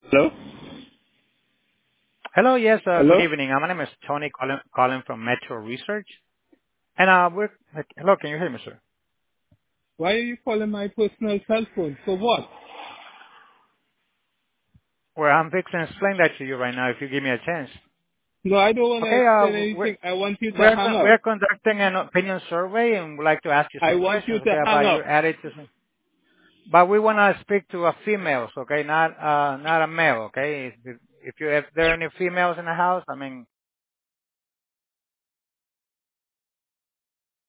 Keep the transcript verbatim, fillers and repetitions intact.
Hello? Hello. Yes, uh, good Hello? evening. Uh, My name is Tony calling calling from Metro Research. And uh, we're like, hello, can you hear me, sir? Why are you calling my personal cell phone? For what? Well, I'm fixing to explain that to you right now if you give me a chance. No, I don't want to Okay, uh, explain we're anything. I want you to we're hang con- up. we're conducting an opinion survey and would like to ask you I some want you questions, to okay, hang about up. your attitudes. But we want to speak to a females, okay, not uh not a male, okay? If if you if there are any females in the house, I mean,